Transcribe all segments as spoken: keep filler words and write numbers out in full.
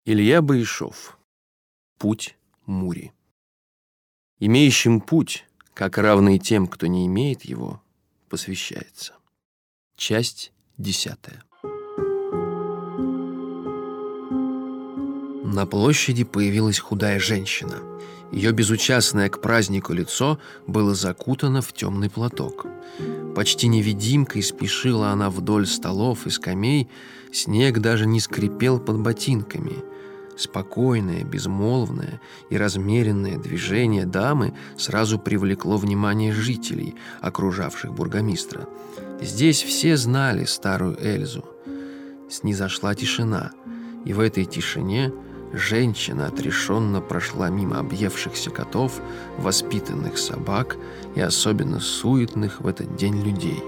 Илья Баишов. Путь Мури. Имеющим путь, как равный тем, кто не имеет его, посвящается. Часть десятая. На площади появилась худая женщина. Ее безучастное к празднику лицо было закутано в темный платок. Почти невидимкой спешила она вдоль столов и скамей, снег даже не скрипел под ботинками. Спокойное, безмолвное и размеренное движение дамы сразу привлекло внимание жителей, окружавших бургомистра. Здесь все знали старую Эльзу. Снизошла тишина, и в этой тишине женщина отрешенно прошла мимо объевшихся котов, воспитанных собак и особенно суетных в этот день людей.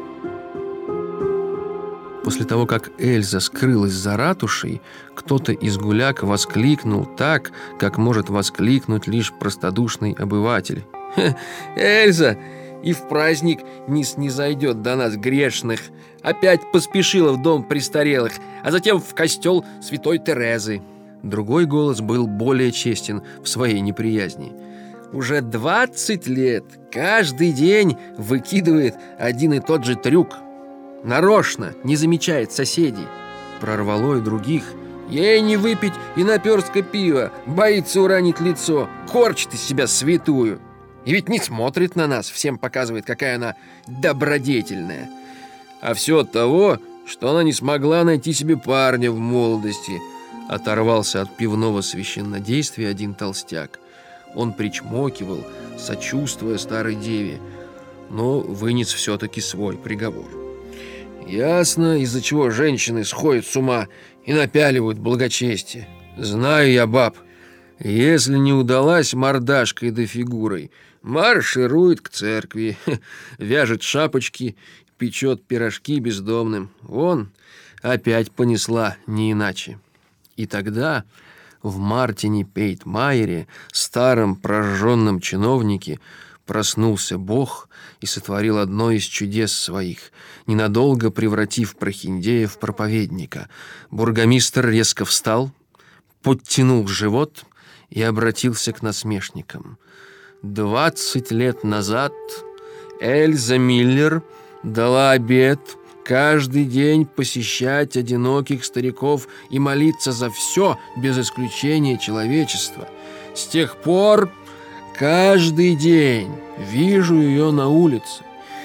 После того, как Эльза скрылась за ратушей, кто-то из гуляк воскликнул так, как может воскликнуть лишь простодушный обыватель. «Эльза и в праздник не снизойдет до нас грешных. Опять поспешила в дом престарелых, а затем в костел святой Терезы». Другой голос был более честен в своей неприязни. «Уже двадцать лет каждый день выкидывает один и тот же трюк. Нарочно не замечает соседей». Прорвало и других. «Ей не выпить и наперстка пива, боится уронить лицо, корчит из себя святую. И ведь не смотрит на нас, всем показывает, какая она добродетельная. А все от того, что она не смогла найти себе парня в молодости». Оторвался от пивного священнодействия один толстяк. Он причмокивал, сочувствуя старой деве, но вынес все-таки свой приговор. «Ясно, из-за чего женщины сходят с ума и напяливают благочестие. Знаю я баб. Если не удалась мордашкой да фигурой, марширует к церкви, вяжет шапочки, печет пирожки бездомным. Вон, опять понесла, не иначе». И тогда в Мартине Пейтмайере, старом прожженном чиновнике, проснулся Бог и сотворил одно из чудес своих, ненадолго превратив прохиндея в проповедника. Бургомистр резко встал, подтянул живот и обратился к насмешникам. Двадцать лет назад Эльза Миллер дала обет каждый день посещать одиноких стариков и молиться за все, без исключения человечества. С тех пор каждый день вижу ее на улице.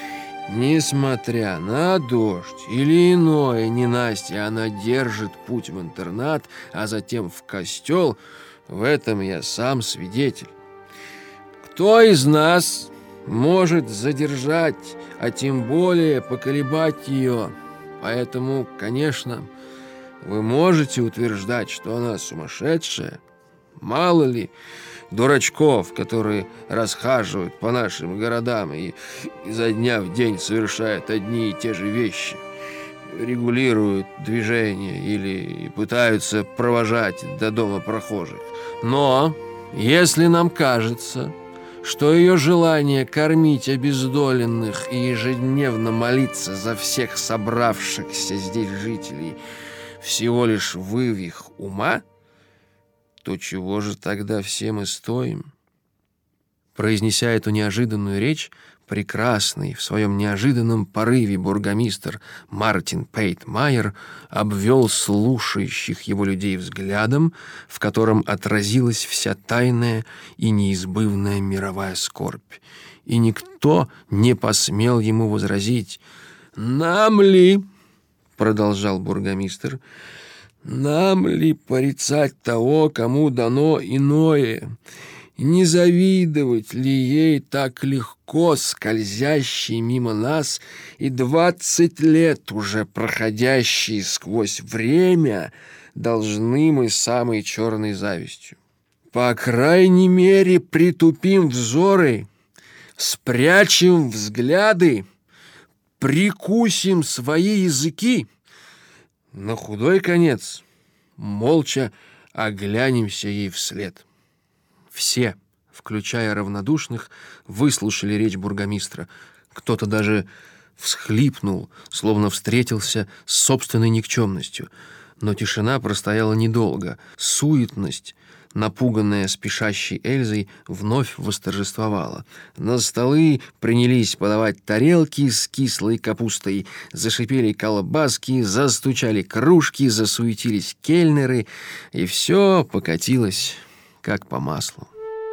Несмотря на дождь или иное ненастье, она держит путь в интернат, а затем в костел. В этом я сам свидетель. Кто из нас может задержать, а тем более поколебать ее? Поэтому, конечно, вы можете утверждать, что она сумасшедшая. Мало ли дурачков, которые расхаживают по нашим городам и изо дня в день совершают одни и те же вещи, регулируют движение или пытаются провожать до дома прохожих. Но если нам кажется, что ее желание кормить обездоленных и ежедневно молиться за всех собравшихся здесь жителей всего лишь вывих ума, то чего же тогда все мы стоим? Произнеся эту неожиданную речь, прекрасный в своем неожиданном порыве бургомистр Мартин Пейтмайер обвел слушающих его людей взглядом, в котором отразилась вся тайная и неизбывная мировая скорбь. И никто не посмел ему возразить. «Нам ли, — продолжал бургомистр, — нам ли порицать того, кому дано иное? Не завидовать ли ей так легко скользящей мимо нас и двадцать лет уже проходящие сквозь время должны мы самой черной завистью? По крайней мере, притупим взоры, спрячем взгляды, прикусим свои языки. На худой конец молча оглянемся ей вслед». Все, включая равнодушных, выслушали речь бургомистра. Кто-то даже всхлипнул, словно встретился с собственной никчемностью. Но тишина простояла недолго. Суетность, напуганная спешащей Эльзой, вновь восторжествовала. На столы принялись подавать тарелки с кислой капустой, зашипели колбаски, застучали кружки, засуетились кельнеры, и все покатилось, как по маслу.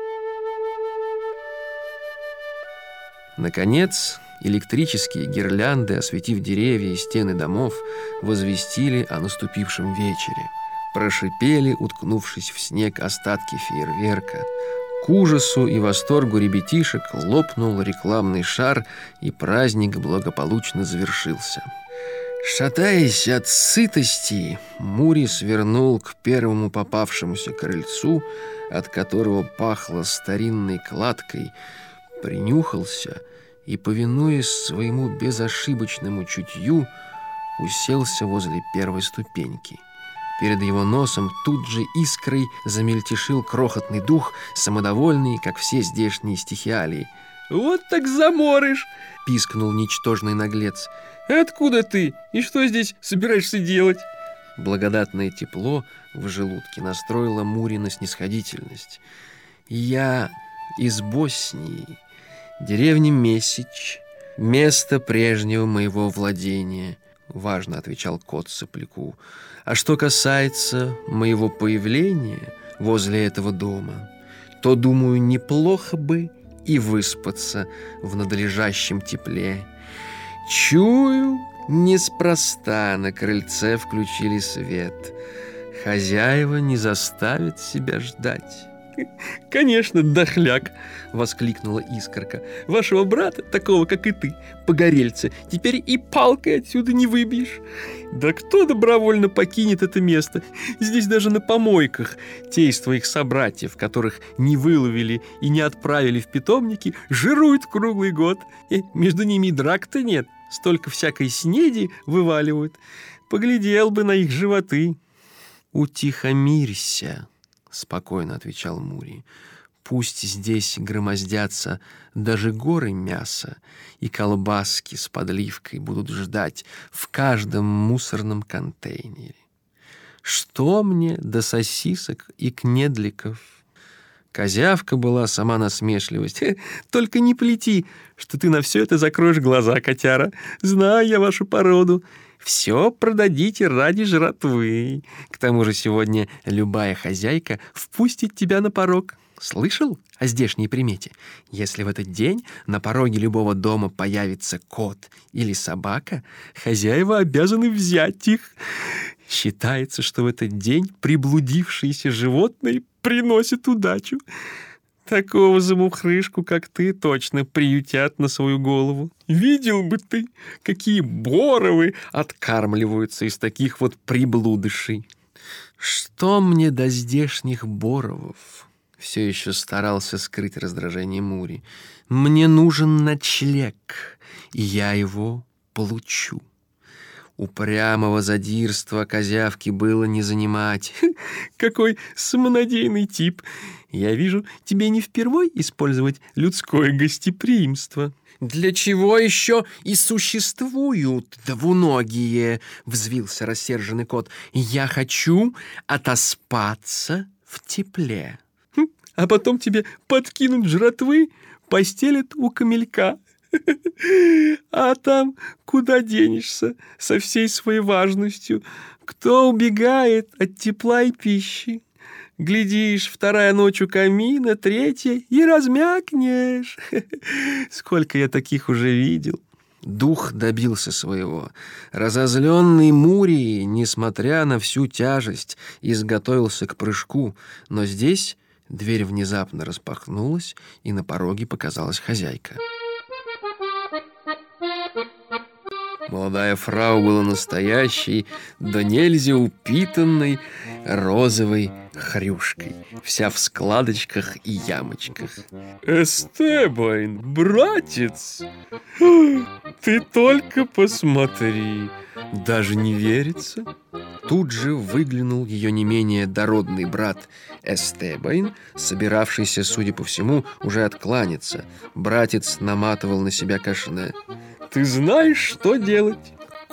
Наконец, электрические гирлянды, осветив деревья и стены домов, возвестили о наступившем вечере. Прошипели, уткнувшись в снег, остатки фейерверка. К ужасу и восторгу ребятишек лопнул рекламный шар, и праздник благополучно завершился. Шатаясь от сытости, Мури свернул к первому попавшемуся крыльцу, от которого пахло старинной кладкой, принюхался и, повинуясь своему безошибочному чутью, уселся возле первой ступеньки. Перед его носом тут же искрой замельтешил крохотный дух, самодовольный, как все здешние стихиалии. «Вот так заморыш!» — пискнул ничтожный наглец. «Откуда ты? И что здесь собираешься делать?» Благодатное тепло в желудке настроило Мури на снисходительность. «Я из Боснии, деревня Месич, место прежнего моего владения», — важно отвечал кот сопляку. «А что касается моего появления возле этого дома, то, думаю, неплохо бы и выспаться в надлежащем тепле. Чую, неспроста на крыльце включили свет. Хозяева не заставят себя ждать». «Конечно, дохляк!» — воскликнула Искорка. «Вашего брата, такого, как и ты, погорельца, теперь и палкой отсюда не выбьешь. Да кто добровольно покинет это место? Здесь даже на помойках те из твоих собратьев, которых не выловили и не отправили в питомники, жируют круглый год. И между ними и драк-то нет, столько всякой снеди вываливают. Поглядел бы на их животы». «Утихомирься», — спокойно отвечал Мури. «Пусть здесь громоздятся даже горы мяса, и колбаски с подливкой будут ждать в каждом мусорном контейнере. Что мне до сосисок и кнедликов?» Козявка была сама насмешливость. «Только не плети, что ты на все это закроешь глаза, котяра. Знаю я вашу породу. Все продадите ради жратвы. К тому же сегодня любая хозяйка впустит тебя на порог. Слышал о здешней примете? Если в этот день на пороге любого дома появится кот или собака, хозяева обязаны взять их. Считается, что в этот день приблудившиеся животные приносят удачу. Такого замухрышку, как ты, точно приютят на свою голову. Видел бы ты, какие боровы откармливаются из таких вот приблудышей». «Что мне до здешних боровов?» — все еще старался скрыть раздражение Мури. «Мне нужен ночлег, и я его получу». Упрямого задирства козявки было не занимать. «Какой самонадеянный тип! Я вижу, тебе не впервой использовать людское гостеприимство». «Для чего еще и существуют двуногие?» — взвился рассерженный кот. «Я хочу отоспаться в тепле». Хм, «а потом тебе подкинут жратвы, постелят у камелька. А там куда денешься со всей своей важностью? Кто убегает от тепла и пищи? Глядишь, вторая ночь у камина, третья, и размякнешь. Сколько я таких уже видел». Дух добился своего. Разозленный Мури, несмотря на всю тяжесть, изготовился к прыжку, но здесь дверь внезапно распахнулась, и на пороге показалась хозяйка. Молодая фрау была настоящей, да нельзя упитанной розовой хрюшкой, вся в складочках и ямочках. «Эстебайн, братец, ты только посмотри, даже не верится». Тут же выглянул ее не менее дородный брат Эстебайн, собиравшийся, судя по всему, уже откланяться. Братец наматывал на себя кашне. «Ты знаешь, что делать?»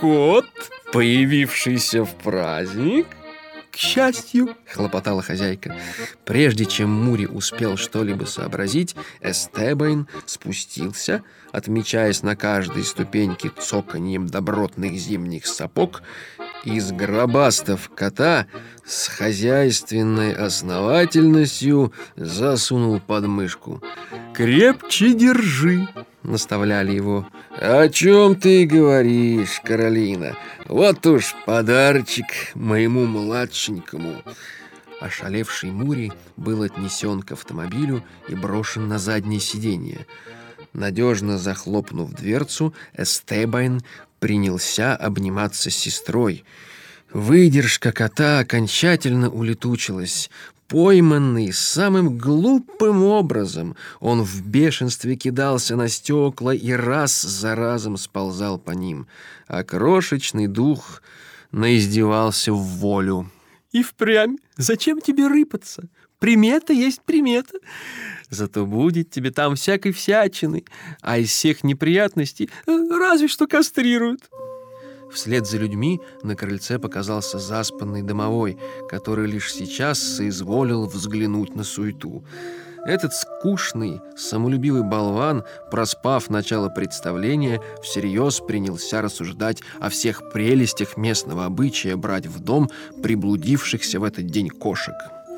кот, появившийся в праздник. к счастью, — хлопотала хозяйка. Прежде чем Мури успел что-либо сообразить, Эстебайн спустился, отмечаясь на каждой ступеньке цоканьем добротных зимних сапог, и, сгробастав кота, с хозяйственной основательностью засунул под мышку. крепче держи, — наставляли его. «О чем ты говоришь, Каролина? Вот уж подарочек моему младшенькому». Ошалевший Мури был отнесен к автомобилю и брошен на заднее сиденье. Надежно захлопнув дверцу, Эстебайн принялся обниматься с сестрой. Выдержка кота окончательно улетучилась. Пойманный самым глупым образом, он в бешенстве кидался на стекла и раз за разом сползал по ним, а крошечный дух наиздевался в волю. И впрямь, зачем тебе рыпаться? Примета есть примета. Зато будет тебе там всякой всячины, а из всех неприятностей разве что кастрируют. Вслед за людьми на крыльце показался заспанный домовой, который лишь сейчас соизволил взглянуть на суету. Этот скучный, самолюбивый болван, проспав начало представления, всерьез принялся рассуждать о всех прелестях местного обычая брать в дом приблудившихся в этот день кошек.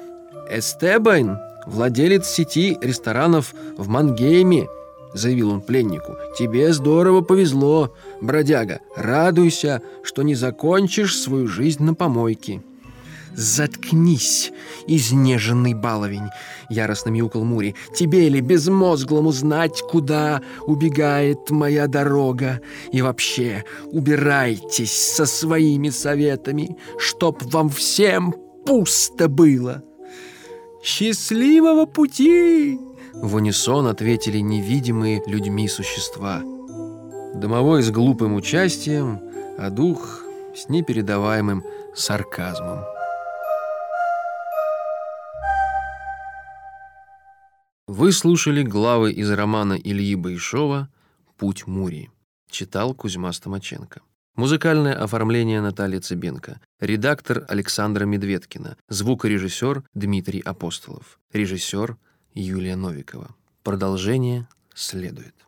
«Эстебайн, владелец сети ресторанов в Мангейме», — заявил он пленнику, — «тебе здорово повезло, бродяга. Радуйся, что не закончишь свою жизнь на помойке». «Заткнись, изнеженный баловень!» — яростно мяукал Мури. «Тебе ли, безмозглому, знать, куда убегает моя дорога? И вообще, убирайтесь со своими советами, чтоб вам всем пусто было!» «Счастливого пути!» — в унисон ответили невидимые людьми существа. Домовой с глупым участием, а дух с непередаваемым сарказмом. Вы слушали главы из романа Ильи Байшова «Путь Мури». Читал Кузьма Стомаченко. Музыкальное оформление Наталья Цыбенко. Редактор Александра Медведкина. Звукорежиссер Дмитрий Апостолов. Режиссер Юлия Новикова. Продолжение следует.